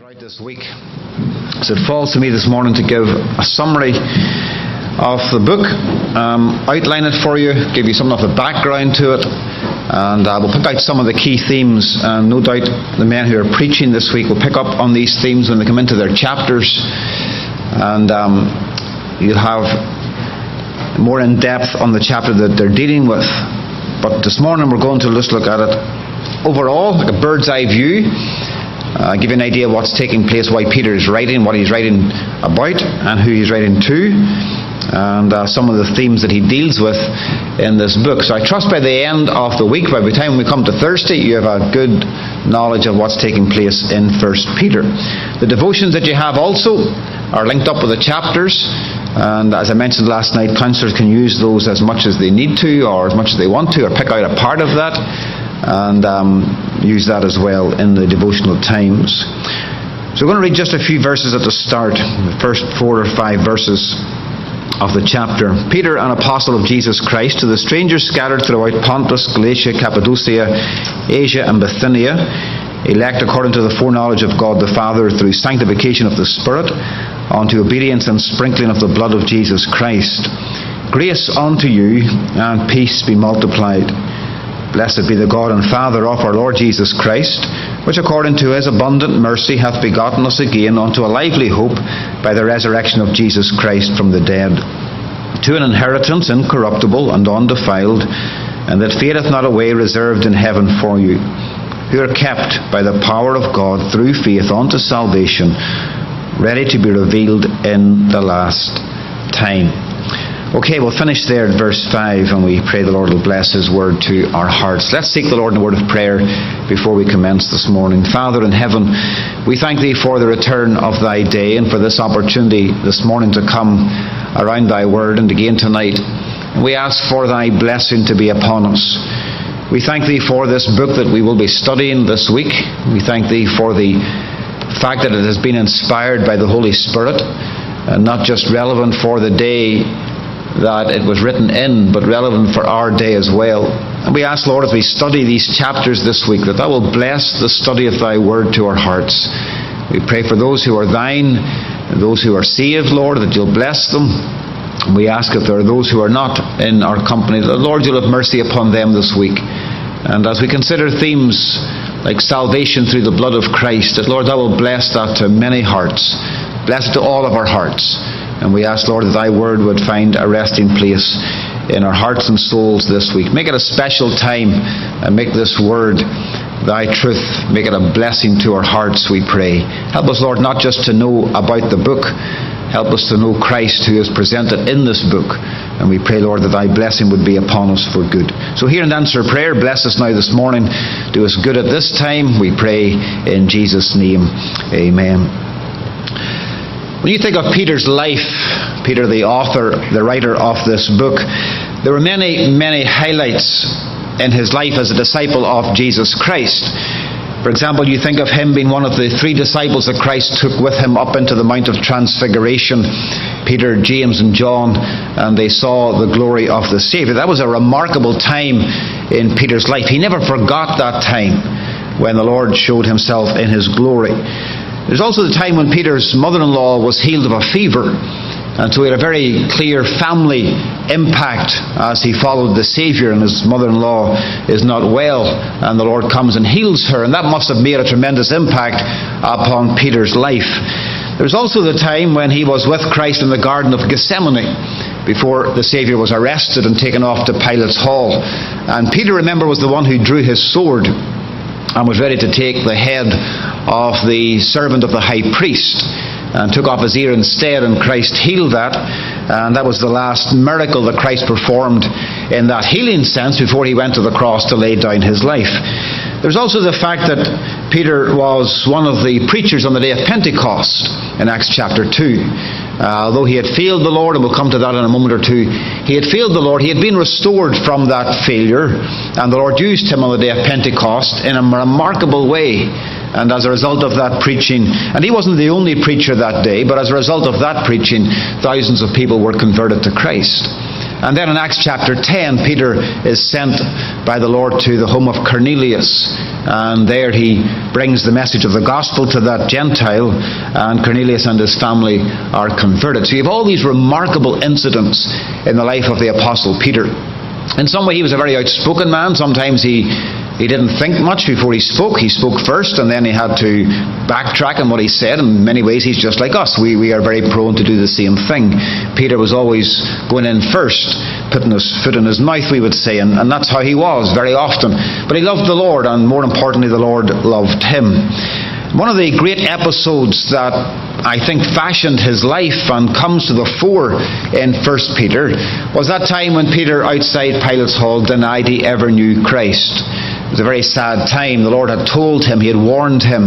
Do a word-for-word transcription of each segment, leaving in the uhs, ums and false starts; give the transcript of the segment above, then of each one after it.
throughout this week. So it falls to me this morning to give a summary of the book, um, outline it for you, give you some of the background to it, and uh, we'll pick out some of the key themes. And no doubt the men who are preaching this week will pick up on these themes when they come into their chapters, and um, you'll have more in depth on the chapter that they're dealing with. But this morning we're going to just look at it overall, like a bird's eye view. Uh, give you an idea of what's taking place, why Peter is writing, what he's writing about, and who he's writing to, and uh, some of the themes that he deals with in this book. So I trust by the end of the week, by the time we come to Thursday, you have a good knowledge of what's taking place in First Peter. The devotions that you have also are linked up with the chapters, and as I mentioned last night, counsellors can use those as much as they need to, or as much as they want to, or pick out a part of that and um, use that as well in the devotional times. So we're going to read just a few verses at the start, the first four or five verses of the chapter. Peter, an apostle of Jesus Christ, to the strangers scattered throughout Pontus, Galatia, Cappadocia, Asia and Bithynia, elect according to the foreknowledge of God the Father through sanctification of the Spirit, unto obedience and sprinkling of the blood of Jesus Christ. Grace unto you and peace be multiplied. Blessed be the God and Father of our Lord Jesus Christ, which according to his abundant mercy hath begotten us again unto a lively hope by the resurrection of Jesus Christ from the dead, to an inheritance incorruptible and undefiled, and that fadeth not away, reserved in heaven for you, who are kept by the power of God through faith unto salvation, ready to be revealed in the last time. Okay, we'll finish there at verse five, and we pray the Lord will bless his word to our hearts. Let's seek the Lord in a word of prayer before we commence this morning. Father in heaven, we thank thee for the return of thy day and for this opportunity this morning to come around thy word and again tonight. We ask for thy blessing to be upon us. We thank thee for this book that we will be studying this week. We thank thee for the fact that it has been inspired by the Holy Spirit, and not just relevant for the day that it was written in, but relevant for our day as well. And we ask, Lord, as we study these chapters this week, that thou will bless the study of thy word to our hearts. We pray for those who are thine, and those who are saved, Lord, that you'll bless them. And we ask if there are those who are not in our company, that, Lord, you'll have mercy upon them this week. And as we consider themes like salvation through the blood of Christ, that, Lord, thou will bless that to many hearts. Bless it to all of our hearts. And we ask, Lord, that thy word would find a resting place in our hearts and souls this week. Make it a special time, and make this word thy truth. Make it a blessing to our hearts, we pray. Help us, Lord, not just to know about the book. Help us to know Christ who is presented in this book. And we pray, Lord, that thy blessing would be upon us for good. So hear and answer prayer. Bless us now this morning. Do us good at this time, we pray in Jesus' name. Amen. When you think of Peter's life, Peter the author, the writer of this book, there were many, many highlights in his life as a disciple of Jesus Christ. For example, you think of him being one of the three disciples that Christ took with him up into the Mount of Transfiguration, Peter, James and John, and they saw the glory of the Saviour. That was a remarkable time in Peter's life. He never forgot that time when the Lord showed himself in his glory. There's also the time when Peter's mother-in-law was healed of a fever, and so he had a very clear family impact as he followed the Saviour, and his mother-in-law is not well, and the Lord comes and heals her, and that must have made a tremendous impact upon Peter's life. There's also the time when he was with Christ in the Garden of Gethsemane, before the Saviour was arrested and taken off to Pilate's hall. And Peter, remember, was the one who drew his sword and was ready to take the head of the servant of the high priest, and took off his ear instead, and Christ healed that. And that was the last miracle that Christ performed in that healing sense before he went to the cross to lay down his life. There's also the fact that Peter was one of the preachers on the day of Pentecost in Acts chapter two. Uh, although he had failed the Lord, and we'll come to that in a moment or two, he had failed the Lord, he had been restored from that failure, and the Lord used him on the day of Pentecost in a remarkable way. And as a result of that preaching, and he wasn't the only preacher that day, but as a result of that preaching, thousands of people were converted to Christ. And then in Acts chapter ten, Peter is sent by the Lord to the home of Cornelius. And there he brings the message of the gospel to that Gentile, and Cornelius and his family are converted. So you have all these remarkable incidents in the life of the Apostle Peter. In some way he was a very outspoken man. Sometimes he He didn't think much before he spoke. He spoke first, and then he had to backtrack on what he said. In many ways, he's just like us. We, we are very prone to do the same thing. Peter was always going in first, putting his foot in his mouth, we would say, and, and that's how he was very often. But he loved the Lord, and more importantly, the Lord loved him. One of the great episodes that I think fashioned his life and comes to the fore in First Peter was that time when Peter, outside Pilate's hall, denied he ever knew Christ. It was a very sad time. The Lord had told him, he had warned him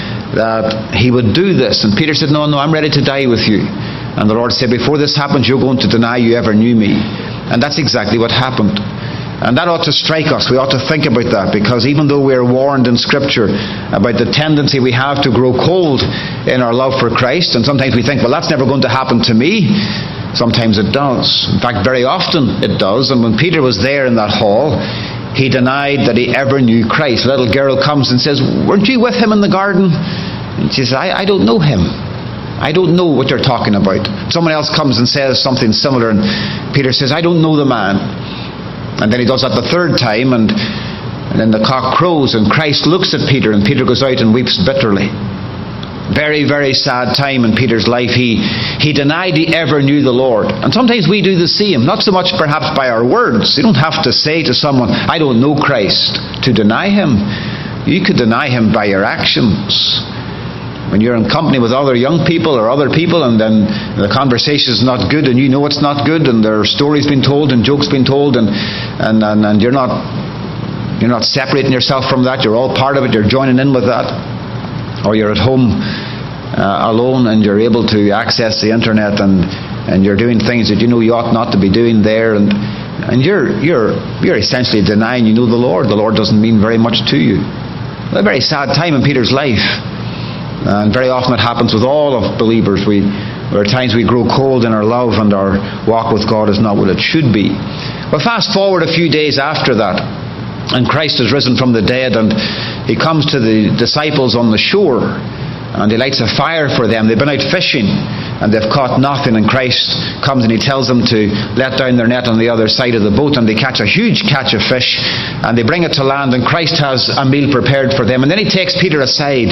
that he would do this. And Peter said, no, no, I'm ready to die with you. And the Lord said, before this happens, you're going to deny you ever knew me. And that's exactly what happened. And that ought to strike us. We ought to think about that, because even though we're warned in Scripture about the tendency we have to grow cold in our love for Christ, and sometimes we think, well, that's never going to happen to me. Sometimes it does. In fact, very often it does. And when Peter was there in that hall, he denied that he ever knew Christ. A little girl comes and says, weren't you with him in the garden? And she says, I, I don't know him. I don't know what you're talking about. Someone else comes and says something similar, and Peter says, I don't know the man. And then he does that the third time, and, and then the cock crows, and Christ looks at Peter, and Peter goes out and weeps bitterly. Very, very sad time in Peter's life. He, he denied he ever knew the Lord. And sometimes we do the same, not so much perhaps by our words. You don't have to say to someone, I don't know Christ, to deny him. You could deny him by your actions. When you're in company with other young people or other people, and then the conversation is not good, and you know it's not good, and there are stories being told and jokes being told, and and, and, and you're not you're not separating yourself from that. You're all part of it. You're joining in with that. Or you're at home uh, alone, and you're able to access the internet, and and you're doing things that you know you ought not to be doing there, and and you're you're you're essentially denying you know the Lord. The Lord doesn't mean very much to you. A very sad time in Peter's life. And very often it happens with all of believers. We, there are times we grow cold in our love, and our walk with God is not what it should be. Well, fast forward a few days after that, and Christ has risen from the dead, and he comes to the disciples on the shore, and he lights a fire for them. They've been out fishing, and they've caught nothing, and Christ comes and he tells them to let down their net on the other side of the boat, and they catch a huge catch of fish, and they bring it to land, and Christ has a meal prepared for them. And then he takes Peter aside,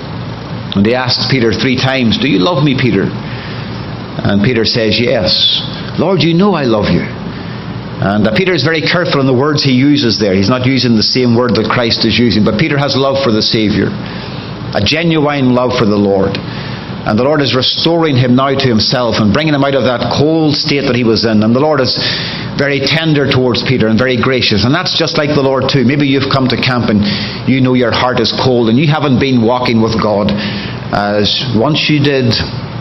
and he asks Peter three times, do you love me, Peter? And Peter says, yes. Lord, you know I love you. And uh, Peter is very careful in the words he uses there. He's not using the same word that Christ is using, but Peter has love for the Saviour, a genuine love for the Lord. And the Lord is restoring him now to himself and bringing him out of that cold state that he was in. And the Lord is very tender towards Peter and very gracious. And that's just like the Lord too. Maybe you've come to camp and you know your heart is cold and you haven't been walking with God as once you did.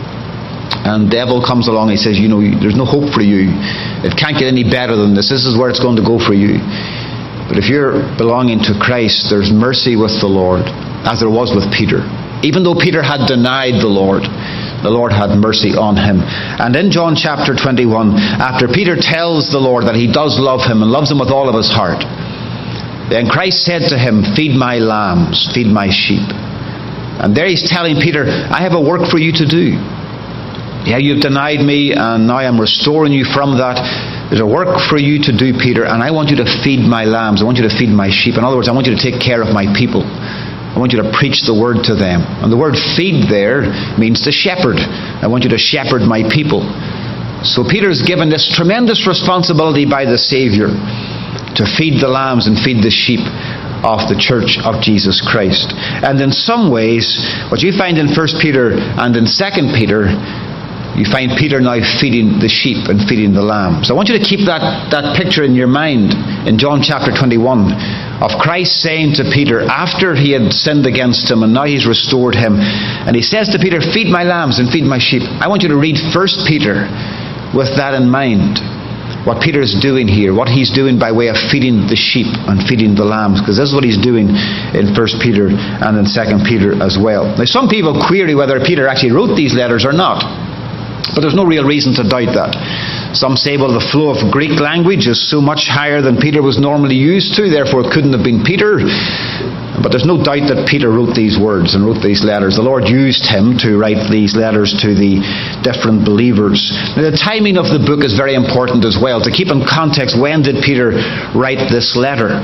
And the devil comes along and he says, you know, there's no hope for you. It can't get any better than this. This is where it's going to go for you. But if you're belonging to Christ, there's mercy with the Lord, as there was with Peter. Even though Peter had denied the Lord, the Lord had mercy on him. And in John chapter twenty-one, after Peter tells the Lord that he does love him and loves him with all of his heart, then Christ said to him, feed my lambs, feed my sheep. And there he's telling Peter, I have a work for you to do. Yeah, you've denied me, and now I'm restoring you from that. There's a work for you to do, Peter, and I want you to feed my lambs. I want you to feed my sheep. In other words, I want you to take care of my people. I want you to preach the word to them. And the word feed there means to shepherd. I want you to shepherd my people. So Peter is given this tremendous responsibility by the Saviour to feed the lambs and feed the sheep of the church of Jesus Christ. And in some ways, what you find in First Peter and in Second Peter, you find Peter now feeding the sheep and feeding the lambs. I want you to keep that, that picture in your mind in John chapter twenty-one of Christ saying to Peter, after he had sinned against him and now he's restored him, and he says to Peter, feed my lambs and feed my sheep. I want you to read First Peter with that in mind. What Peter is doing here, what he's doing by way of feeding the sheep and feeding the lambs, because this is what he's doing in First Peter and in Second Peter as well. Now some people query whether Peter actually wrote these letters or not. But there's no real reason to doubt that. Some say, well, the flow of Greek language is so much higher than Peter was normally used to, therefore it couldn't have been Peter. But there's no doubt that Peter wrote these words and wrote these letters. The Lord used him to write these letters to the different believers. Now, the timing of the book is very important as well. To keep in context, when did Peter write this letter?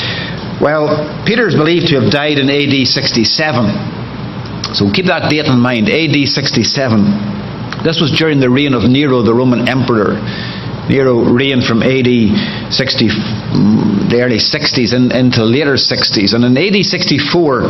Well, Peter is believed to have died in A D sixty-seven. So keep that date in mind, A D sixty-seven. This was during the reign of Nero, the Roman emperor. Nero reigned from A D sixty, the early sixties, in, into later sixties. And in A D sixty-four,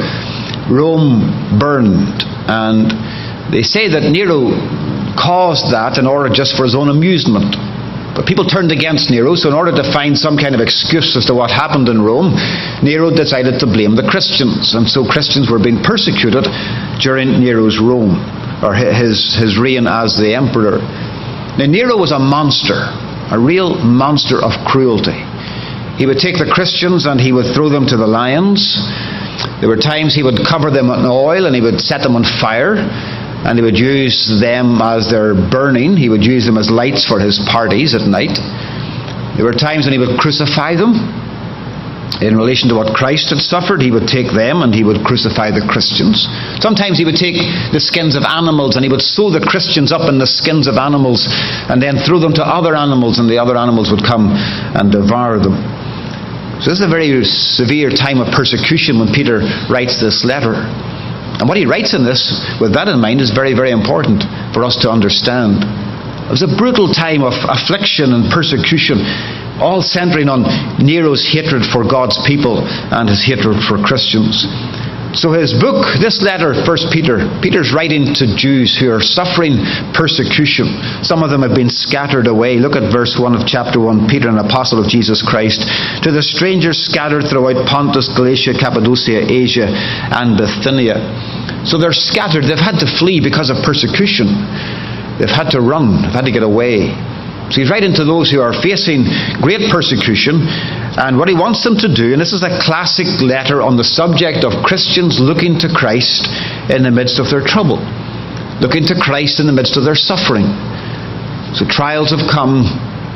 Rome burned. And they say that Nero caused that in order just for his own amusement. But people turned against Nero, so in order to find some kind of excuse as to what happened in Rome, Nero decided to blame the Christians. And so Christians were being persecuted during Nero's Rome, or his, his reign as the emperor. Now, Nero was a monster, a real monster of cruelty. He would take the Christians and he would throw them to the lions. There were times he would cover them in oil and he would set them on fire. And he would use them as they're burning. He would use them as lights for his parties at night. There were times when he would crucify them. In relation to what Christ had suffered, he would take them and he would crucify the Christians. Sometimes he would take the skins of animals and he would sew the Christians up in the skins of animals and then throw them to other animals, and the other animals would come and devour them. So this is a very severe time of persecution when Peter writes this letter. And what he writes in this, with that in mind, is very, very important for us to understand. It was a brutal time of affliction and persecution, all centering on Nero's hatred for God's people and his hatred for Christians. So his book, this letter, First Peter, Peter's writing to Jews who are suffering persecution. Some of them have been scattered away. Look at verse one of chapter one. Peter, an apostle of Jesus Christ, to the strangers scattered throughout Pontus, Galatia, Cappadocia, Asia, and Bithynia. So they're scattered. They've had to flee because of persecution. They've had to run. They've had to get away. So he's writing to those who are facing great persecution, and what he wants them to do, and this is a classic letter on the subject of Christians looking to Christ in the midst of their trouble, looking to Christ in the midst of their suffering. So trials have come,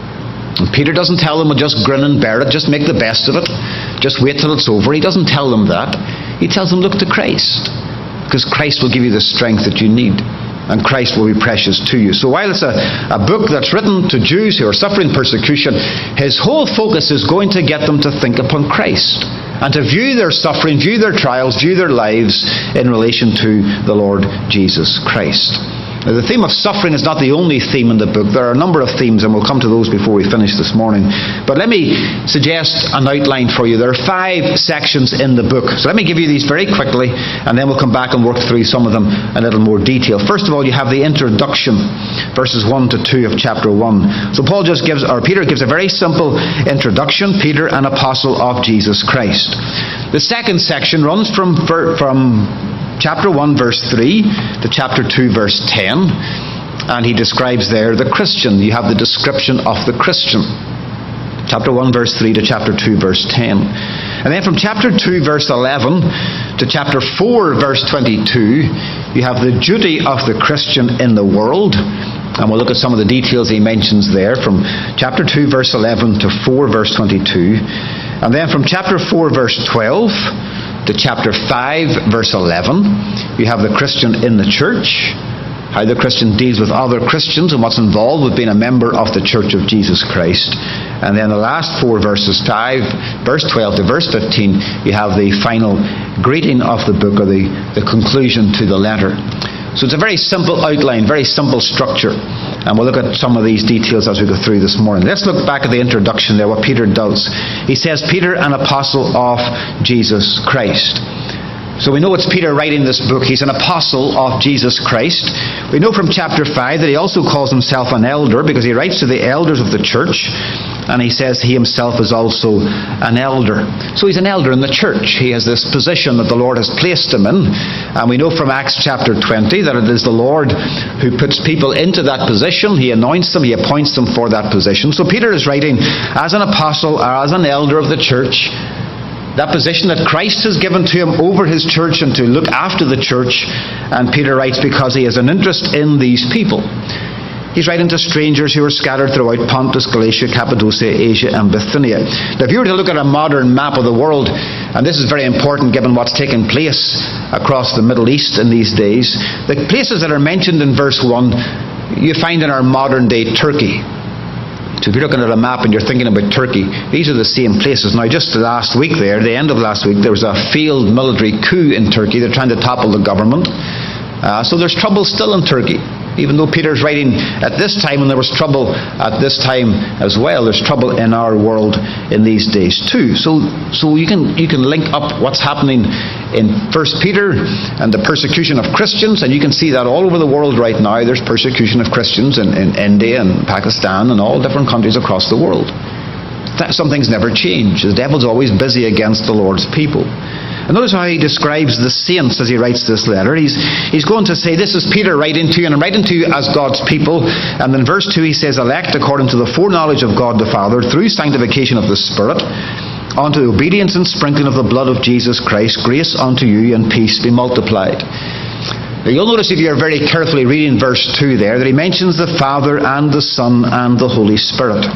and Peter doesn't tell them, well, just grin and bear it, just make the best of it, just wait till it's over. He doesn't tell them that. He tells them, look to Christ, because Christ will give you the strength that you need. And Christ will be precious to you. So while it's a, a book that's written to Jews who are suffering persecution, his whole focus is going to get them to think upon Christ and to view their suffering, view their trials, view their lives in relation to the Lord Jesus Christ. Now, the theme of suffering is not the only theme in the book. There are a number of themes, and we'll come to those before we finish this morning. But let me suggest an outline for you. There are five sections in the book. So let me give you these very quickly, and then we'll come back and work through some of them in a little more detail. First of all, you have the introduction, verses one to two of chapter one. So Paul just gives, or Peter gives a very simple introduction. Peter, an apostle of Jesus Christ. The second section runs from from chapter one, verse three to chapter two, verse ten. And he describes there the Christian. You have the description of the Christian. Chapter one, verse three to chapter two, verse ten. And then from chapter two, verse eleven to chapter four, verse twenty-two, you have the duty of the Christian in the world. And we'll look at some of the details he mentions there from chapter two, verse eleven to four, verse twenty-two. And then from chapter four, verse twelve to chapter five, verse eleven, you have the Christian in the church, how the Christian deals with other Christians and what's involved with being a member of the Church of Jesus Christ. And then the last four verses, five, verse twelve to verse fifteen, you have the final greeting of the book, or the, the conclusion to the letter. So it's a very simple outline, very simple structure. And we'll look at some of these details as we go through this morning. Let's look back at the introduction there, what Peter does. He says, Peter, an apostle of Jesus Christ. So we know it's Peter writing this book. He's an apostle of Jesus Christ. We know from chapter five that he also calls himself an elder, because he writes to the elders of the church, and he says he himself is also an elder. So he's an elder in the church. He has this position that the Lord has placed him in. And we know from Acts chapter twenty that it is the Lord who puts people into that position. He anoints them, he appoints them for that position. So Peter is writing as an apostle, or as an elder of the church, that position that Christ has given to him over his church and to look after the church. And Peter writes because he has an interest in these people. He's writing to strangers who are scattered throughout Pontus, Galatia, Cappadocia, Asia, and Bithynia. Now, if you were to look at a modern map of the world, and this is very important given what's taking place across the Middle East in these days, the places that are mentioned in verse one, you find in our modern day Turkey. So if you're looking at a map and you're thinking about Turkey, these are the same places. Now, just last week there, the end of last week, there was a failed military coup in Turkey. They're trying to topple the government. Uh, so there's trouble still in Turkey. Even though Peter's writing at this time, and there was trouble at this time as well, there's trouble in our world in these days too. So, so you can you can link up what's happening in First Peter and the persecution of Christians, and you can see that all over the world right now. There's persecution of Christians in, in India and Pakistan and all different countries across the world. That, some things never change. The devil's always busy against the Lord's people. And notice how he describes the saints as he writes this letter. He's, he's going to say, this is Peter writing to you, and I'm writing to you as God's people. And in verse two he says, elect according to the foreknowledge of God the Father, through sanctification of the Spirit, unto the obedience and sprinkling of the blood of Jesus Christ, grace unto you and peace be multiplied. Now, you'll notice if you're very carefully reading verse two there, that he mentions the Father and the Son and the Holy Spirit.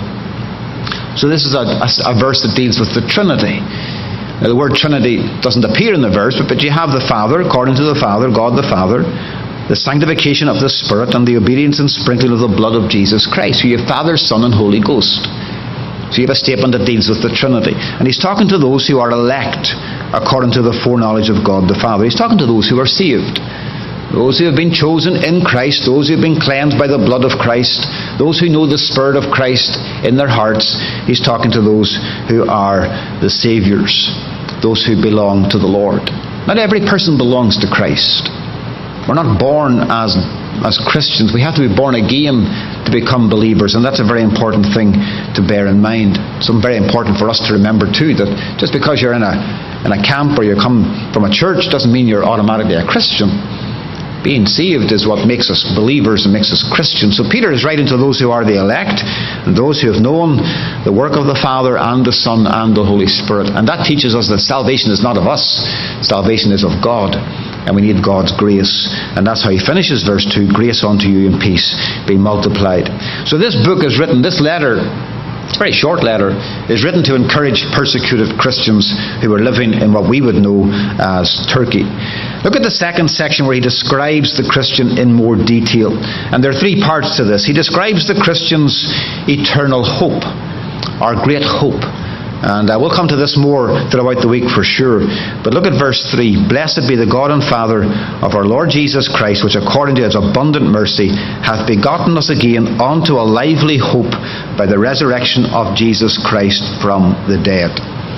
So this is a, a, a verse that deals with the Trinity. Now, the word Trinity doesn't appear in the verse, but, but you have the Father, according to the Father, God the Father, the sanctification of the Spirit, and the obedience and sprinkling of the blood of Jesus Christ. So you have Father, Son, and Holy Ghost. So you have a statement that deals with the Trinity. And he's talking to those who are elect, according to the foreknowledge of God the Father. He's talking to those who are saved. Those who have been chosen in Christ, those who have been cleansed by the blood of Christ, those who know the Spirit of Christ in their hearts. He's talking to those who are the Saviours, those who belong to the Lord. Not every person belongs to Christ. We're not born as, as Christians. We have to be born again to become believers, and that's a very important thing to bear in mind. Something very important for us to remember too, that just because you're in a, in a camp or you come from a church doesn't mean you're automatically a Christian. Being saved is what makes us believers and makes us Christians. So Peter is writing to those who are the elect, and those who have known the work of the Father and the Son and the Holy Spirit. And that teaches us that salvation is not of us. Salvation is of God. And we need God's grace. And that's how he finishes verse two, grace unto you and peace be multiplied. So this book is written, this letter, it's a very short letter, is written to encourage persecuted Christians who are living in what we would know as Turkey. Look at the second section where he describes the Christian in more detail. And there are three parts to this. He describes the Christian's eternal hope, our great hope. And uh, we'll come to this more throughout the week for sure. But look at verse three. Blessed be the God and Father of our Lord Jesus Christ, which according to his abundant mercy hath begotten us again unto a lively hope by the resurrection of Jesus Christ from the dead.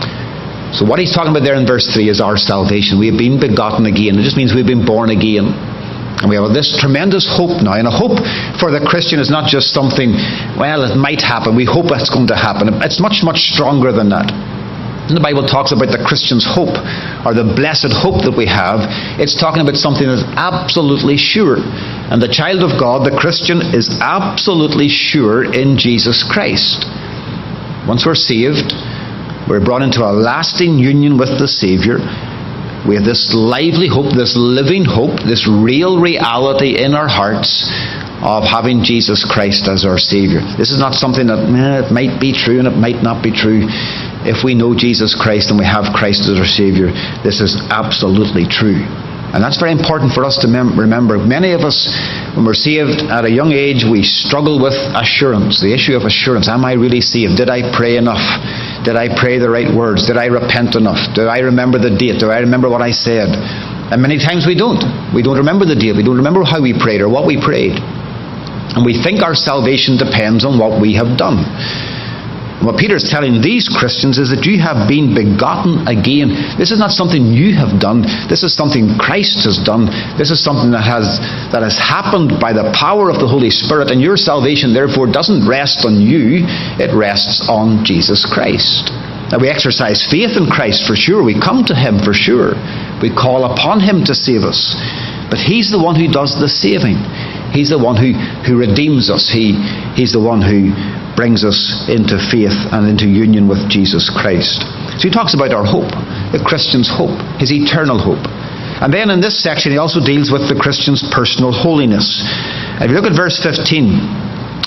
So what he's talking about there in verse three is our salvation. We have been begotten again. It just means we've been born again. And we have this tremendous hope now. And a hope for the Christian is not just something, well, it might happen. We hope it's going to happen. It's much, much stronger than that. When the Bible talks about the Christian's hope, or the blessed hope that we have, it's talking about something that's absolutely sure. And the child of God, the Christian, is absolutely sure in Jesus Christ. Once we're saved, we're brought into a lasting union with the Saviour. We have this lively hope, this living hope, this real reality in our hearts of having Jesus Christ as our Saviour. This is not something that eh, it might be true and it might not be true. If we know Jesus Christ and we have Christ as our Saviour, this is absolutely true. And that's very important for us to mem- remember. Many of us, when we're saved at a young age, we struggle with assurance, the issue of assurance. Am I really saved? Did I pray enough? Did I pray the right words? Did I repent enough? Did I remember the date? Do I remember what I said? And many times we don't. We don't remember the date. We don't remember how we prayed or what we prayed. And we think our salvation depends on what we have done. What Peter is telling these Christians is that you have been begotten again. This is not something you have done. This is something Christ has done. This is something that has that has happened by the power of the Holy Spirit. And your salvation, therefore, doesn't rest on you. It rests on Jesus Christ. Now, we exercise faith in Christ for sure. We come to him for sure. We call upon him to save us. But he's the one who does the saving. He's the one who, who redeems us. He, he's the one who brings us into faith and into union with Jesus Christ. So he talks about our hope, the Christian's hope, his eternal hope. And then in this section he also deals with the Christian's personal holiness. And if you look at verse fifteen,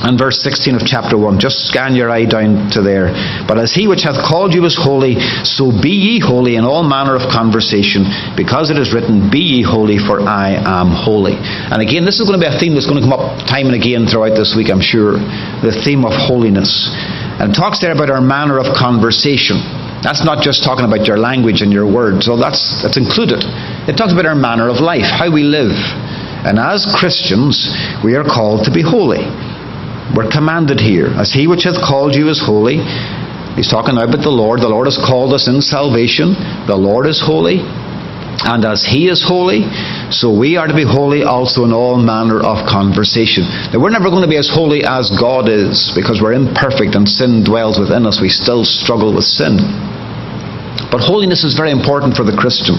and verse sixteen of chapter one. Just scan your eye down to there. But as he which hath called you is holy, so be ye holy in all manner of conversation, because it is written, be ye holy, for I am holy. And again, this is going to be a theme that's going to come up time and again throughout this week, I'm sure. The theme of holiness. And it talks there about our manner of conversation. That's not just talking about your language and your words, so that's, that's included. It talks about our manner of life, how we live. And as Christians, we are called to be holy. We're commanded here. As he which hath called you is holy. He's talking now about the Lord. The Lord has called us in salvation. The Lord is holy. And as he is holy, so we are to be holy also in all manner of conversation. Now, we're never going to be as holy as God is, because we're imperfect and sin dwells within us. We still struggle with sin. But holiness is very important for the Christian.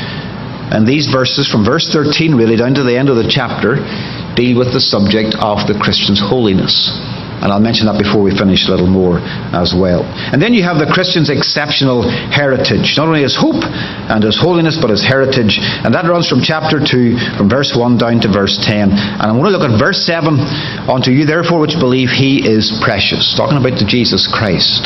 And these verses, from verse thirteen really down to the end of the chapter, deal with the subject of the Christian's holiness. And I'll mention that before we finish a little more as well. And then you have the Christian's exceptional heritage. Not only his hope and his holiness, but his heritage. And that runs from chapter two, from verse one down to verse ten. And I'm going to look at verse seven. Unto you therefore which believe, he is precious. Talking about the Jesus Christ.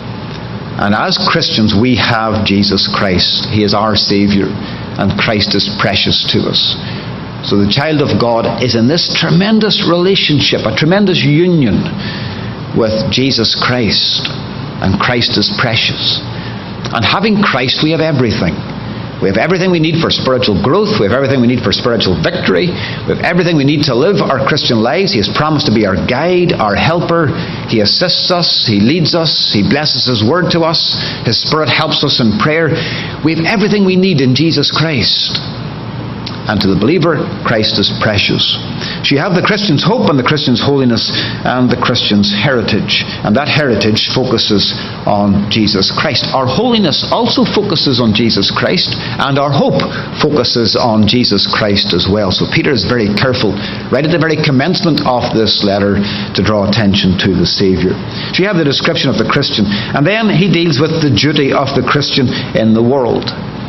And as Christians, we have Jesus Christ. He is our Saviour. And Christ is precious to us. So the child of God is in this tremendous relationship, a tremendous union with Jesus Christ. And Christ is precious. And having Christ, we have everything. We have everything we need for spiritual growth. We have everything we need for spiritual victory. We have everything we need to live our Christian lives. He has promised to be our guide, our helper. He assists us. He leads us. He blesses His word to us. His Spirit helps us in prayer. We have everything we need in Jesus Christ. And to the believer, Christ is precious. So you have the Christian's hope and the Christian's holiness and the Christian's heritage. And that heritage focuses on Jesus Christ. Our holiness also focuses on Jesus Christ, and our hope focuses on Jesus Christ as well. So Peter is very careful, right at the very commencement of this letter, to draw attention to the Saviour. So you have the description of the Christian. And then he deals with the duty of the Christian in the world.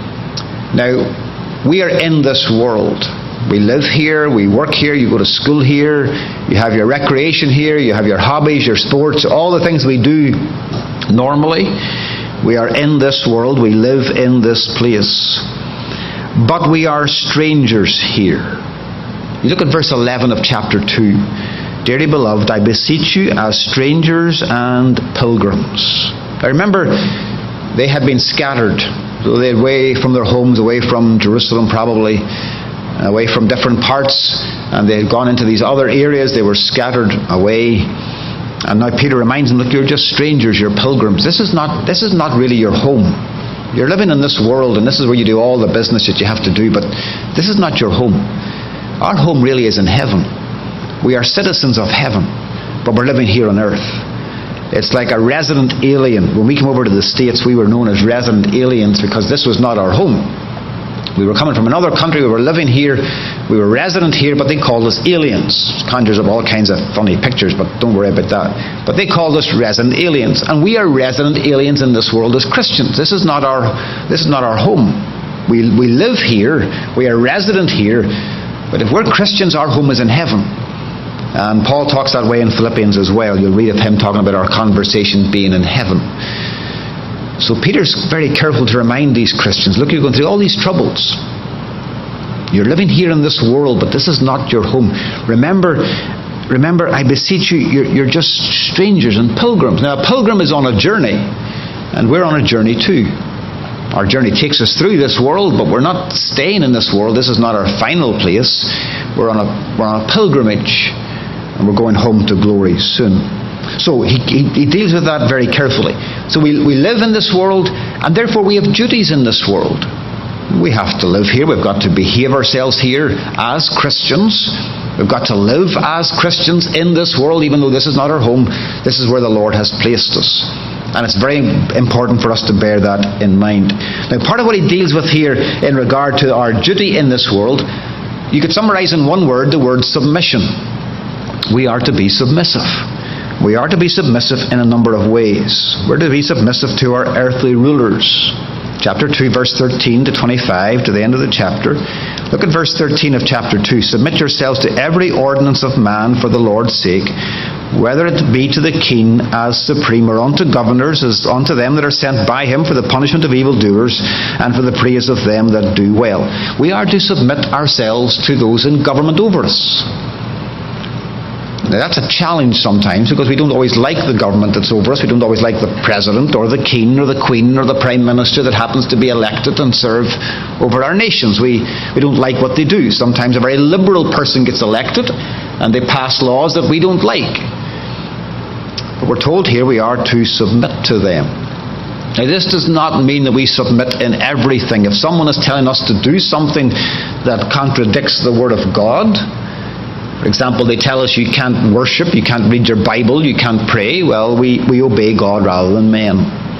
Now, we are in this world. We live here, we work here, you go to school here, you have your recreation here, you have your hobbies, your sports, all the things we do normally. We are in this world, we live in this place. But we are strangers here. You look at verse eleven of chapter two. Dearly beloved, I beseech you as strangers and pilgrims. Now remember, they had been scattered. So they had away from their homes, away from Jerusalem probably, away from different parts, and they had gone into these other areas. They were scattered away. And now Peter reminds them, look, you're just strangers, you're pilgrims. This is not, this is not really your home. You're living in this world, and this is where you do all the business that you have to do, but this is not your home. Our home really is in heaven. We are citizens of heaven, but we're living here on earth. It's like a resident alien. When we came over to the States, we were known as resident aliens because this was not our home. We were coming from another country, we were living here, we were resident here, but they called us aliens. It conjures up all kinds of funny pictures, but don't worry about that. But they called us resident aliens. And we are resident aliens in this world as Christians. This is not our, this is not our home. We, we live here, we are resident here, but if we're Christians, our home is in heaven. And Paul talks that way in Philippians as well. You'll read of him talking about our conversation being in heaven. So Peter's very careful to remind these Christians, look, you're going through all these troubles. You're living here in this world, but this is not your home. Remember, remember, I beseech you, you're, you're just strangers and pilgrims. Now, a pilgrim is on a journey, and we're on a journey too. Our journey takes us through this world, but we're not staying in this world. This is not our final place. We're on a, we're on a pilgrimage. And we're going home to glory soon. So he, he, he deals with that very carefully. So we, we live in this world, and therefore we have duties in this world. We have to live here. We've got to behave ourselves here as Christians. We've got to live as Christians in this world, even though this is not our home. This is where the Lord has placed us. And it's very important for us to bear that in mind. Now, part of what he deals with here in regard to our duty in this world, you could summarize in one word, the word submission. We are to be submissive. We are to be submissive in a number of ways. We're to be submissive to our earthly rulers. Chapter two, verse thirteen to twenty-five, to the end of the chapter. Look at verse thirteen of chapter two. Submit yourselves to every ordinance of man for the Lord's sake, whether it be to the king as supreme, or unto governors, as unto them that are sent by him for the punishment of evildoers, and for the praise of them that do well. We are to submit ourselves to those in government over us. Now, that's a challenge sometimes, because we don't always like the government that's over us. We don't always like the president or the king or the queen or the prime minister that happens to be elected and serve over our nations. We, we don't like what they do. Sometimes a very liberal person gets elected and they pass laws that we don't like. But we're told here we are to submit to them. Now, this does not mean that we submit in everything. If someone is telling us to do something that contradicts the Word of God, for example, they tell us you can't worship, you can't read your Bible, you can't pray, well, we, we obey God rather than men.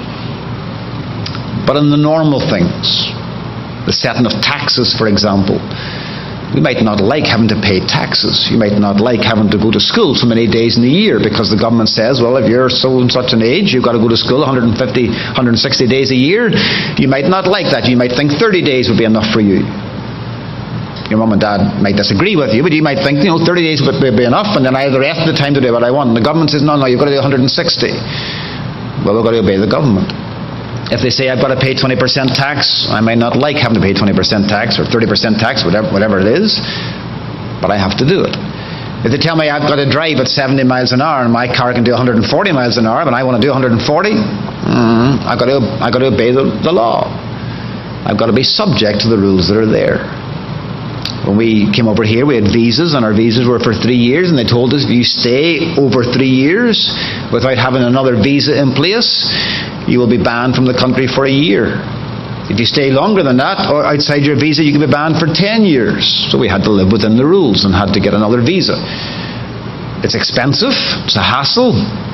But in the normal things, the setting of taxes, for example, we might not like having to pay taxes. You might not like having to go to school so many days in the year, because the government says, well, if you're so and such an age, you've got to go to school one hundred fifty, one hundred sixty days a year. You might not like that. You might think thirty days would be enough for you. Your mum and dad might disagree with you, but you might think, you know, thirty days would be enough, and then I have the rest of the time to do what I want. And the government says, no, no, you've got to do one hundred sixty. Well, we've got to obey the government. If they say I've got to pay twenty percent tax, I might not like having to pay twenty percent tax or thirty percent tax, whatever, whatever it is, but I have to do it. If they tell me I've got to drive at seventy miles an hour and my car can do one hundred forty miles an hour, but I want to do one hundred forty, mm, I've got to, I've got to obey the, the law. I've got to be subject to the rules that are there. When we came over here, we had visas, and our visas were for three years, and they told us if you stay over three years without having another visa in place, you will be banned from the country for a year. If you stay longer than that, or outside your visa, you can be banned for ten years. So we had to live within the rules and had to get another visa. It's expensive, it's a hassle.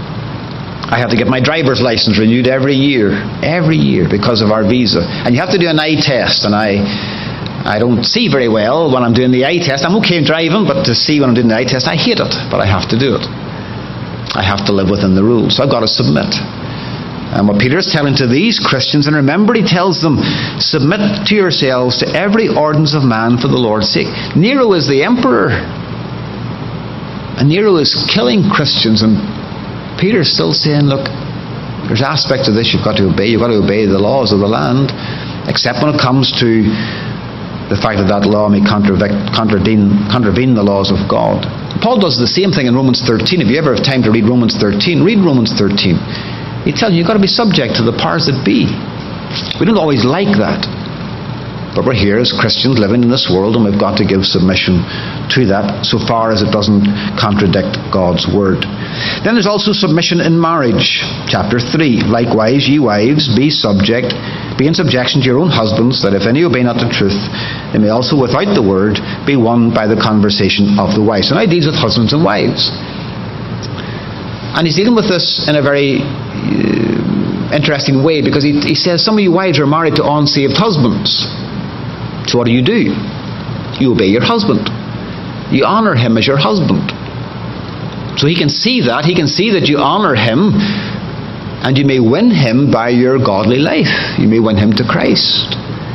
I have to get my driver's license renewed every year, every year, because of our visa. And you have to do an eye test, and I... I don't see very well when I'm doing the eye test. I'm okay driving, but to see when I'm doing the eye test, I hate it, but I have to do it. I have to live within the rules, so I've got to submit. And what Peter is telling to these Christians, and remember, he tells them, submit to yourselves to every ordinance of man for the Lord's sake. Nero is the emperor, and Nero is killing Christians, and Peter's still saying, look, there's aspects of this you've got to obey. You've got to obey the laws of the land, except when it comes to the fact that that law may contravene, contravene, contravene the laws of God. Paul does the same thing in Romans thirteen. If you ever have time to read Romans thirteen, read Romans thirteen. He tells you you've got to be subject to the powers that be. We don't always like that. But we're here as Christians living in this world, and we've got to give submission to that so far as it doesn't contradict God's word. Then there's also submission in marriage. Chapter three. Likewise, ye wives, be subject, be in subjection to your own husbands, that if any obey not the truth, they may also without the word be won by the conversation of the wives. So now he deals with husbands and wives. And he's dealing with this in a very uh, interesting way, because he, he says some of you wives are married to unsaved husbands. So what do you do? You obey your husband. You honour him as your husband. So he can see that. He can see that you honour him, and you may win him by your godly life. You may win him to Christ.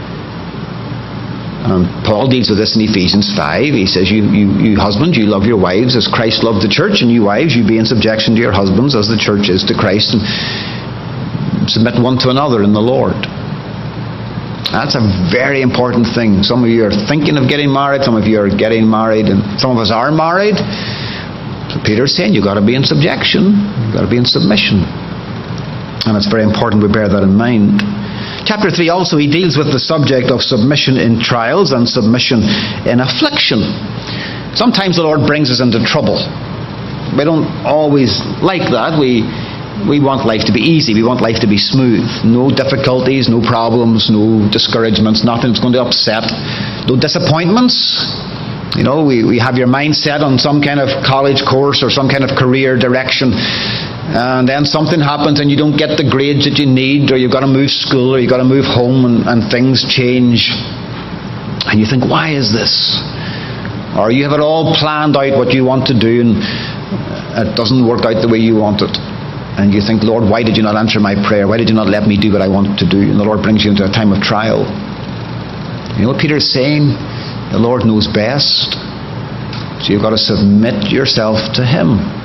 Um, Paul deals with this in Ephesians five. He says, you, you, you husbands, you love your wives as Christ loved the church, and you wives, you be in subjection to your husbands as the church is to Christ, and submit one to another in the Lord. That's a very important thing. Some of you are thinking of getting married, some of you are getting married, and some of us are married. So Peter's saying you've got to be in subjection, you've got to be in submission. And it's very important we bear that in mind. Chapter three also, he deals with the subject of submission in trials and submission in affliction. Sometimes the Lord brings us into trouble. We don't always like that. We we want life to be easy. We want life to be smooth. No difficulties, no problems, no discouragements, nothing that's going to upset. No disappointments. You know, we, we have your mind set on some kind of college course or some kind of career direction, and then something happens and you don't get the grades that you need, or you've got to move school, or you've got to move home, and, and things change. And you think, why is this? Or you have it all planned out what you want to do, and it doesn't work out the way you want it. And you think, Lord, why did you not answer my prayer? Why did you not let me do what I want to do? And the Lord brings you into a time of trial. You know what Peter is saying? The Lord knows best. So you've got to submit yourself to him.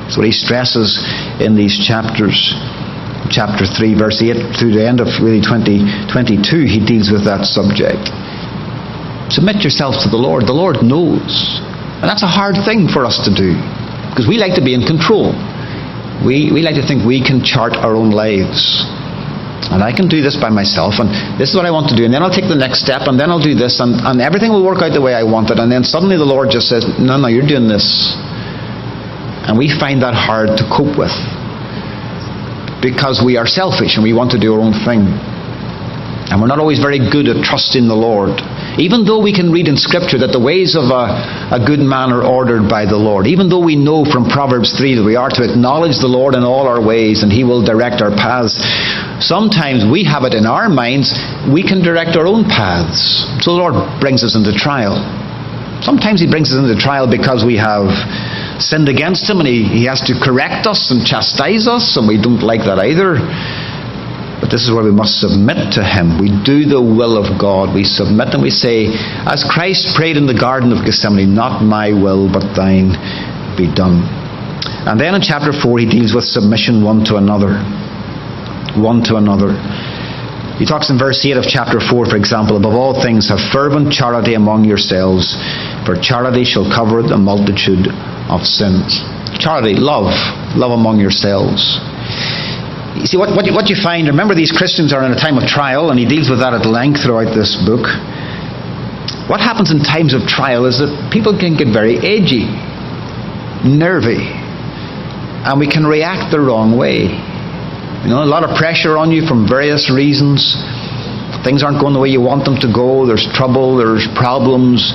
So he stresses in these chapters. Chapter three, verse eight, through the end of really twenty twenty-two, he deals with that subject. Submit yourselves to the Lord. The Lord knows. And that's a hard thing for us to do, because we like to be in control. We, we like to think we can chart our own lives. And I can do this by myself, and this is what I want to do, and then I'll take the next step, and then I'll do this, and, and everything will work out the way I want it. And then suddenly the Lord just says, no, no, you're doing this. And we find that hard to cope with, because we are selfish and we want to do our own thing. And we're not always very good at trusting the Lord. Even though we can read in Scripture that the ways of a, a good man are ordered by the Lord. Even though we know from Proverbs three that we are to acknowledge the Lord in all our ways and He will direct our paths. Sometimes we have it in our minds, we can direct our own paths. So the Lord brings us into trial. Sometimes He brings us into trial because we have sinned against Him, and he, he has to correct us and chastise us, and we don't like that either. But this is where we must submit to Him. We do the will of God. We submit and we say, as Christ prayed in the Garden of Gethsemane, not my will but thine be done. And then in chapter four he deals with submission one to another. One to another. He talks in verse eight of chapter four, for example, above all things have fervent charity among yourselves, for charity shall cover the multitude of sins. Charity, love, love among yourselves. You see, what, what, you, what you find, remember these Christians are in a time of trial, and he deals with that at length throughout this book. What happens in times of trial is that people can get very edgy, nervy, and we can react the wrong way. You know, a lot of pressure on you from various reasons. Things aren't going the way you want them to go. There's trouble, there's problems.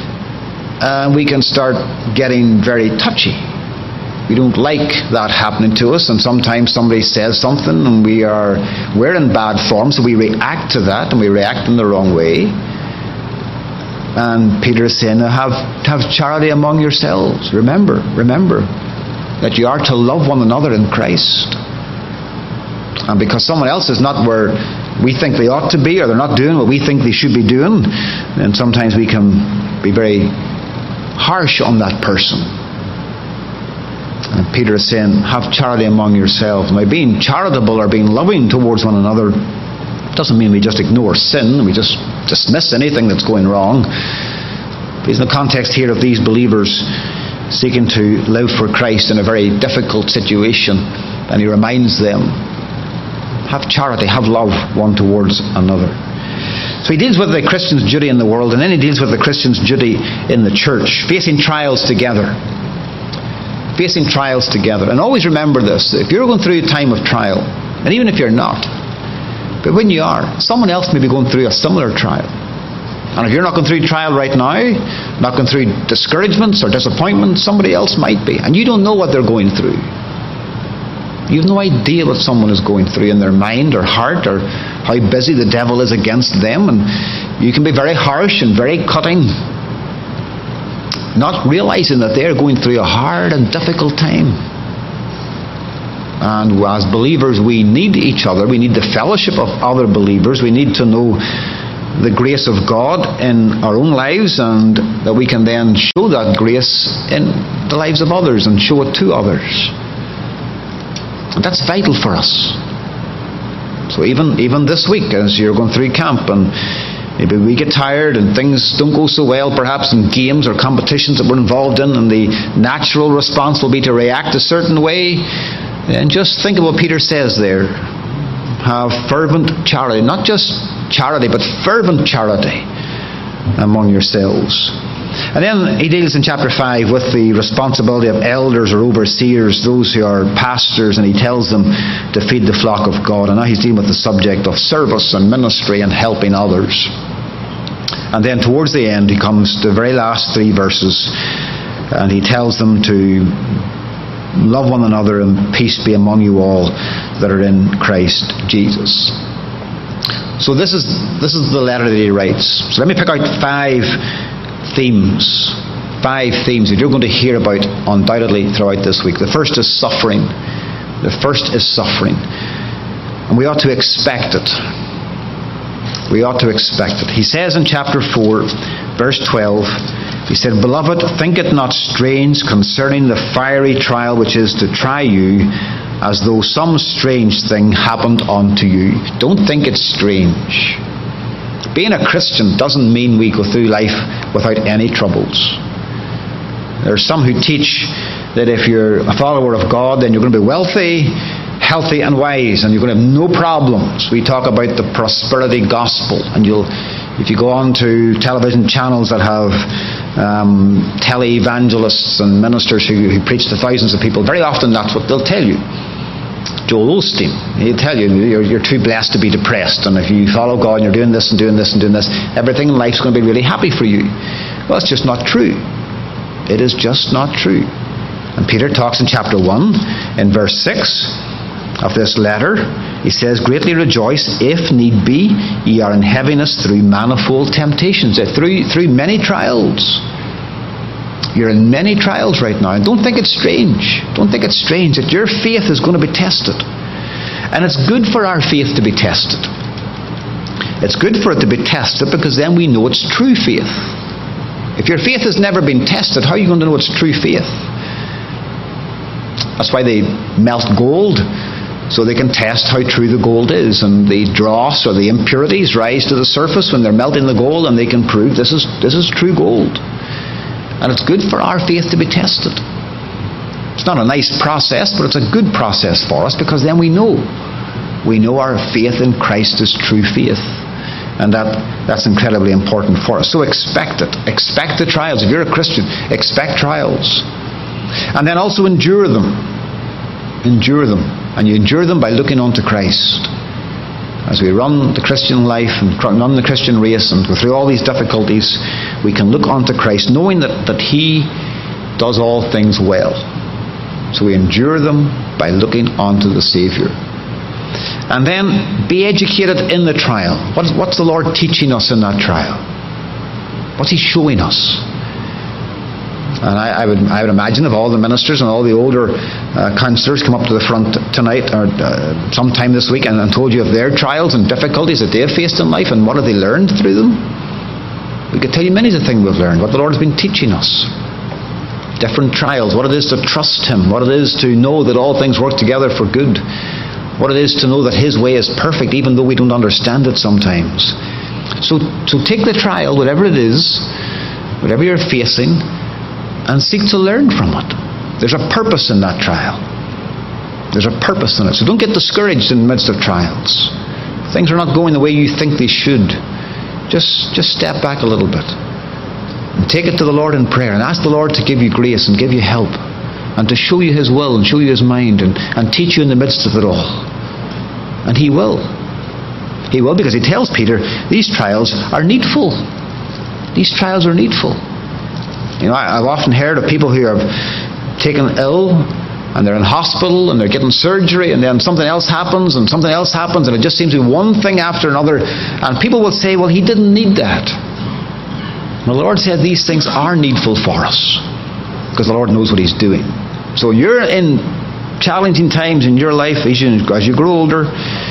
And we can start getting very touchy. We don't like that happening to us, and sometimes somebody says something and we are we're in bad form, so we react to that, and we react in the wrong way. And Peter is saying, have, have charity among yourselves. Remember, remember that you are to love one another in Christ. And because someone else is not where we think they ought to be, or they're not doing what we think they should be doing, then sometimes we can be very harsh on that person. And Peter is saying, have charity among yourselves. Now, being charitable or being loving towards one another doesn't mean we just ignore sin, we just dismiss anything that's going wrong. But in the context here of these believers seeking to live for Christ in a very difficult situation, and he reminds them, have charity, have love one towards another. So he deals with the Christian's duty in the world, and then he deals with the Christian's duty in the church, facing trials together. Facing trials together. And always remember this, if you're going through a time of trial, and even if you're not, but when you are, someone else may be going through a similar trial. And if you're not going through trial right now, not going through discouragements or disappointments, somebody else might be. And you don't know what they're going through. You have no idea what someone is going through in their mind or heart, or how busy the devil is against them. And you can be very harsh and very cutting, not realizing that they're going through a hard and difficult time. And as believers, we need each other. We need the fellowship of other believers. We need to know the grace of God in our own lives, and that we can then show that grace in the lives of others and show it to others. And that's vital for us. So even, even this week, as you're going through camp, and maybe we get tired and things don't go so well, perhaps in games or competitions that we're involved in, and the natural response will be to react a certain way. And just think of what Peter says there. Have fervent charity. Not just charity, but fervent charity among yourselves. And then he deals in chapter five with the responsibility of elders or overseers, those who are pastors, and he tells them to feed the flock of God. And now he's dealing with the subject of service and ministry and helping others. And then towards the end he comes to the very last three verses, and he tells them to love one another, and peace be among you all that are in Christ Jesus. So this is this is the letter that he writes. So let me pick out five themes. Five themes that you're going to hear about undoubtedly throughout this week. The first is suffering. The first is suffering. And we ought to expect it. We ought to expect it. He says in chapter four, verse twelve, He said, "Beloved, think it not strange concerning the fiery trial which is to try you, as though some strange thing happened unto you." Don't think it's strange. Being a Christian doesn't mean we go through life without any troubles. There are some who teach that if you're a follower of God, then you're going to be wealthy, healthy and wise, and you're going to have no problems. We talk about the prosperity gospel, and you'll, if you go on to television channels that have um, tele-evangelists and ministers who, who preach to thousands of people, very often that's what they'll tell you. Joel Osteen, he'll tell you you're, you're too blessed to be depressed, and if you follow God and you're doing this and doing this and doing this, everything in life's going to be really happy for you. Well, it's just not true. It is just not true. And Peter talks in chapter one, in verse six of this letter, he says, "Greatly rejoice, if need be, ye are in heaviness through manifold temptations," through, through many trials. You're in many trials right now. And don't think it's strange. Don't think it's strange that your faith is going to be tested. And it's good for our faith to be tested. It's good for it to be tested because then we know it's true faith. If your faith has never been tested, how are you going to know it's true faith? That's why they melt gold, so they can test how true the gold is. And the dross or the impurities rise to the surface when they're melting the gold, and they can prove this is this is true gold. And it's good for our faith to be tested. It's not a nice process, but it's a good process for us, because then we know. We know our faith in Christ is true faith. And that, that's incredibly important for us. So expect it. Expect the trials. If you're a Christian, expect trials. And then also endure them. Endure them. And you endure them by looking unto Christ. As we run the Christian life and run the Christian race and go through all these difficulties, we can look unto Christ, knowing that, that He does all things well. So we endure them by looking unto the Saviour. And then be educated in the trial. What is, what's the Lord teaching us in that trial? What's He showing us? And I, I would I would imagine if all the ministers and all the older uh, counsellors come up to the front tonight or uh, sometime this week and, and told you of their trials and difficulties that they have faced in life and what have they learned through them, we could tell you many of the things we've learned, what the Lord has been teaching us. Different trials, what it is to trust Him, what it is to know that all things work together for good, what it is to know that His way is perfect even though we don't understand it sometimes. So, so take the trial, whatever it is, whatever you're facing, and seek to learn from it. There's a purpose in that trial. There's a purpose in it. So don't get discouraged in the midst of trials. Things are not going the way you think they should. Just, just step back a little bit. And take it to the Lord in prayer and ask the Lord to give you grace and give you help. And to show you His will and show you His mind and, and teach you in the midst of it all. And He will. He will, because He tells Peter, these trials are needful. These trials are needful. You know, I've often heard of people who are taken ill and they're in hospital and they're getting surgery, and then something else happens and something else happens, and it just seems to be one thing after another, and people will say, well, he didn't need that. Well, the Lord said these things are needful for us because the Lord knows what He's doing. So you're in challenging times in your life as you, as you grow older,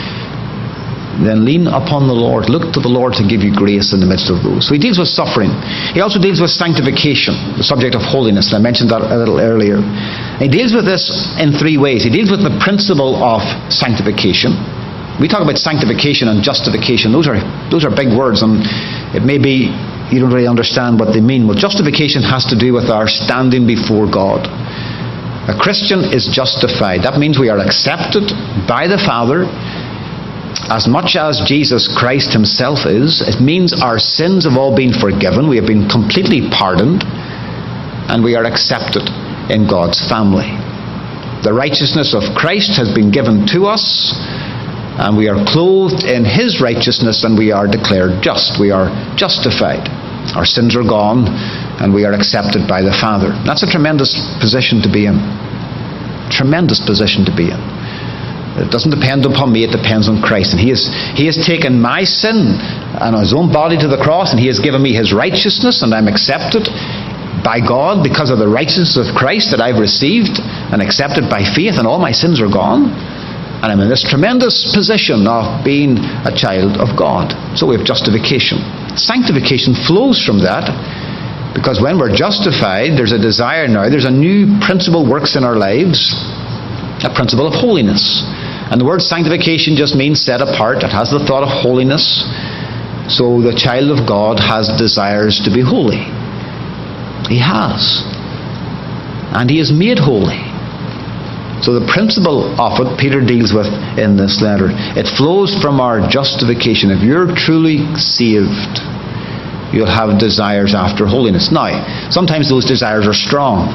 then lean upon the Lord. Look to the Lord to give you grace in the midst of those. So He deals with suffering. He also deals with sanctification, the subject of holiness, and I mentioned that a little earlier. He deals with this in three ways. He deals with the principle of sanctification. We talk about sanctification and justification. Those are those are big words, and it may be you don't really understand what they mean. Well, justification has to do with our standing before God. A Christian is justified. That means we are accepted by the Father as much as Jesus Christ Himself is. It means our sins have all been forgiven. We have been completely pardoned, and we are accepted in God's family. The righteousness of Christ has been given to us, and we are clothed in His righteousness, and we are declared just. We are justified. Our sins are gone, and we are accepted by the Father. That's a tremendous position to be in. Tremendous position to be in. It doesn't depend upon me, it depends on Christ. And He has, he has taken my sin and His own body to the cross, and He has given me His righteousness, and I'm accepted by God because of the righteousness of Christ that I've received and accepted by faith, and all my sins are gone. And I'm in this tremendous position of being a child of God. So we have justification. Sanctification flows from that. Because when we're justified, there's a desire now, there's a new principle works in our lives, a principle of holiness. And the word sanctification just means set apart. It has the thought of holiness. So the child of God has desires to be holy. He has. And he is made holy. So the principle of it, Peter deals with in this letter. It flows from our justification. If you're truly saved, you'll have desires after holiness. Now, sometimes those desires are strong.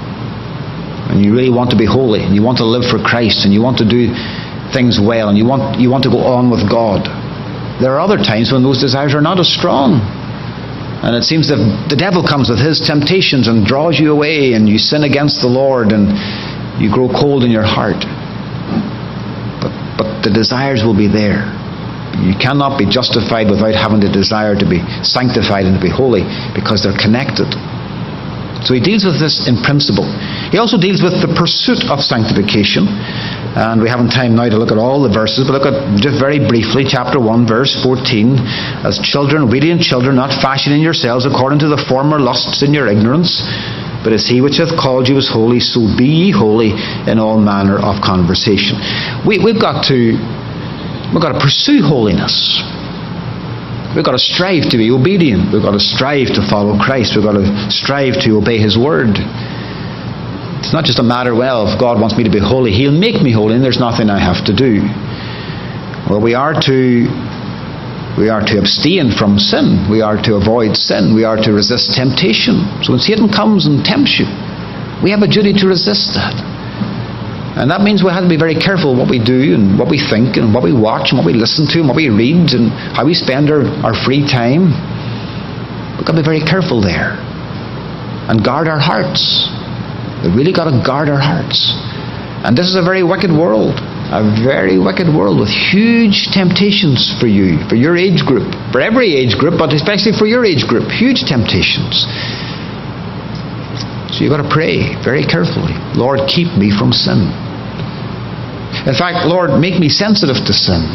And you really want to be holy. And you want to live for Christ. And you want to do things well. And you want, you want to go on with God. There are other times when those desires are not as strong. And it seems that the devil comes with his temptations and draws you away. And you sin against the Lord. And you grow cold in your heart. But, but the desires will be there. You cannot be justified without having the desire to be sanctified and to be holy, because they're connected. So he deals with this in principle. He also deals with the pursuit of sanctification. And we haven't time now to look at all the verses, but look at just very briefly chapter one, verse fourteen. As children, obedient children, not fashioning yourselves according to the former lusts in your ignorance, but as he which hath called you is holy, so be ye holy in all manner of conversation. We, we've got to we've got to pursue holiness. We've got to strive to be obedient. We've got to strive to follow Christ. We've got to strive to obey his word. It's not just a matter, well, if God wants me to be holy, he'll make me holy and there's nothing I have to do. Well, we are to We are to abstain from sin. We are to avoid sin. We are to resist temptation. So when Satan comes and tempts you, we have a duty to resist that. And that means we have to be very careful what we do and what we think and what we watch and what we listen to and what we read and how we spend our, our free time. We've got to be very careful there. And guard our hearts. We've really got to guard our hearts. And this is a very wicked world. A very wicked world with huge temptations for you, for your age group, for every age group, but especially for your age group. Huge temptations. So you've got to pray very carefully. Lord, keep me from sin. In fact, Lord, make me sensitive to sin.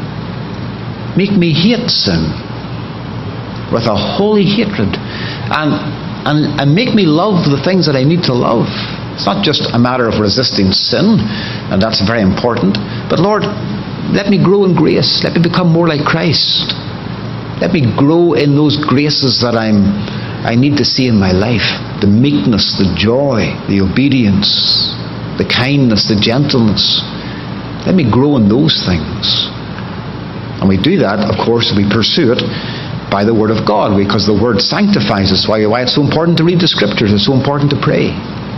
Make me hate sin with a holy hatred. And, and, and make me love the things that I need to love. It's not just a matter of resisting sin, and that's very important. But Lord, let me grow in grace. Let me become more like Christ. Let me grow in those graces that I'm, I need to see in my life. The meekness, the joy, the obedience, the kindness, the gentleness. Let me grow in those things. And we do that, of course, we pursue it by the Word of God, because the Word sanctifies us. Why, why it's so important to read the Scriptures. It's so important to pray.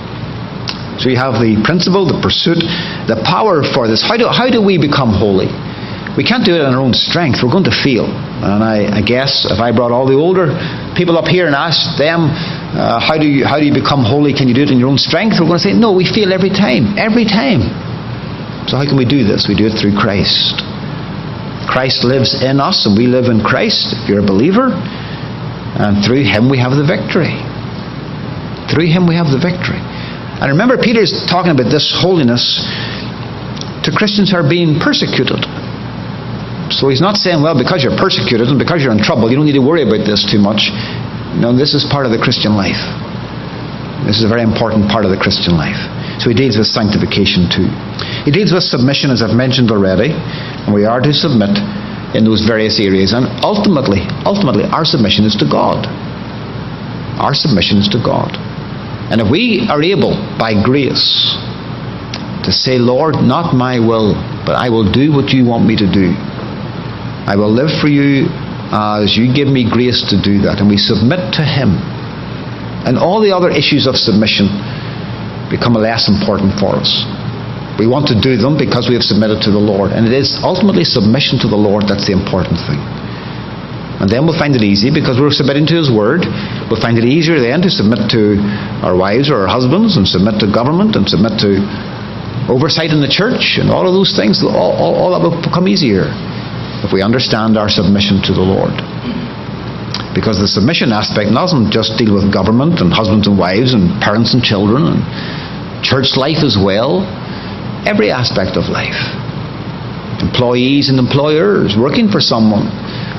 So you have the principle, the pursuit, the power for this. How do, how do we become holy? We can't do it in our own strength. We're going to fail. And I, I guess if I brought all the older people up here and asked them, uh, how do you how do you become holy? Can you do it in your own strength? We're going to say, no, we fail every time. Every time. So how can we do this? We do it through Christ. Christ lives in us and we live in Christ, if you're a believer. And through him we have the victory. Through him we have the victory. And remember, Peter's talking about this holiness to Christians who are being persecuted. So he's not saying, well, because you're persecuted and because you're in trouble, you don't need to worry about this too much. No, this is part of the Christian life. This is a very important part of the Christian life. So he deals with sanctification too. He deals with submission, as I've mentioned already. And we are to submit in those various areas. And ultimately, ultimately, our submission is to God. Our submission is to God. And if we are able, by grace, to say, Lord, not my will, but I will do what you want me to do. I will live for you as you give me grace to do that. And we submit to him. And all the other issues of submission become less important for us. We want to do them because we have submitted to the Lord. And it is ultimately submission to the Lord that's the important thing. And then we'll find it easy because we're submitting to his word. We'll find it easier then to submit to our wives or our husbands and submit to government and submit to oversight in the church and all of those things. All, all, all that will become easier if we understand our submission to the Lord. Because the submission aspect doesn't just deal with government and husbands and wives and parents and children and church life as well. Every aspect of life. Employees and employers, working for someone.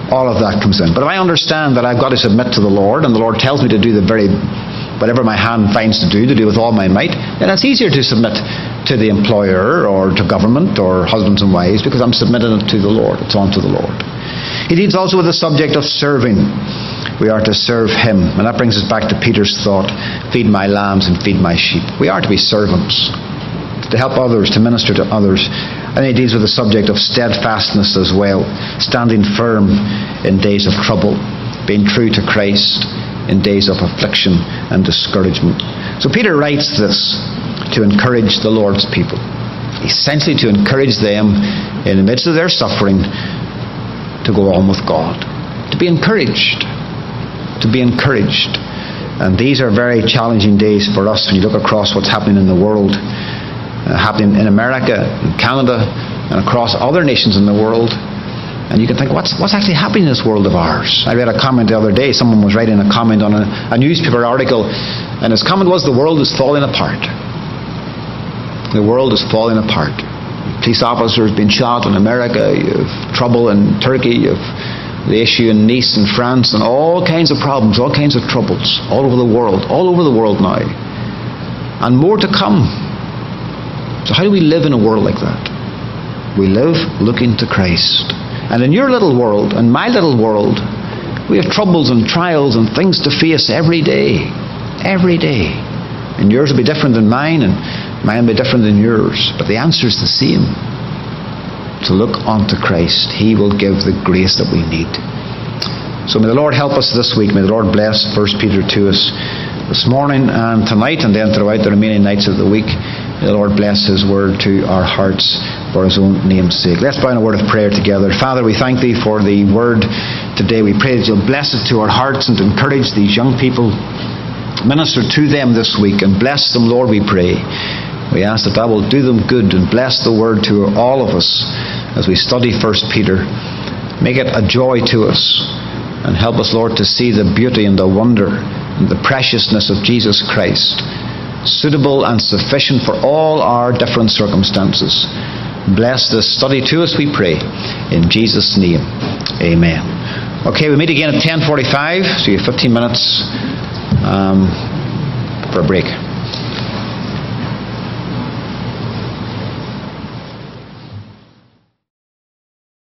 all of that comes in. But if I understand that I've got to submit to the Lord, and the Lord tells me to do the very, whatever my hand finds to do, to do with all my might, then it's easier to submit to the employer or to government or husbands and wives, because I'm submitting it to the Lord. It's on to the Lord. He deals also with the subject of serving. We are to serve Him. And that brings us back to Peter's thought, feed my lambs and feed my sheep. We are to be servants, to help others, to minister to others. And he deals with the subject of steadfastness as well, standing firm in days of trouble, being true to Christ in days of affliction and discouragement. So Peter writes this to encourage the Lord's people, essentially to encourage them in the midst of their suffering to go on with God, to be encouraged, to be encouraged. And these are very challenging days for us when you look across what's happening in the world, uh, happening in America, in Canada, and across other nations in the world. And you can think, what's what's actually happening in this world of ours? I read a comment the other day. Someone was writing a comment on a, a newspaper article, and his comment was, the world is falling apart. The world is falling apart. Police officers being shot in America, you have trouble in Turkey, you have the issue in Nice and France, and all kinds of problems, all kinds of troubles, all over the world, all over the world now. And more to come. So how do we live in a world like that? We live looking to Christ. And in your little world, and my little world, we have troubles and trials and things to face every day. Every day. And yours will be different than mine, and mine will be different than yours. But the answer is the same. To look unto Christ. He will give the grace that we need. So may the Lord help us this week. May the Lord bless First Peter to us this morning and tonight, and then throughout the remaining nights of the week. May the Lord bless His word to our hearts for His own name's sake. Let's bow in a word of prayer together. Father, we thank Thee for the word today. We pray that You'll bless it to our hearts and encourage these young people. Minister to them this week and bless them, Lord, we pray. We ask that Thou will do them good and bless the word to all of us as we study First Peter. Make it a joy to us, and help us, Lord, to see the beauty and the wonder and the preciousness of Jesus Christ, suitable and sufficient for all our different circumstances. Bless this study to us, we pray, in Jesus' name. Amen. Okay, we meet again at ten forty-five, so you have fifteen minutes um, for a break.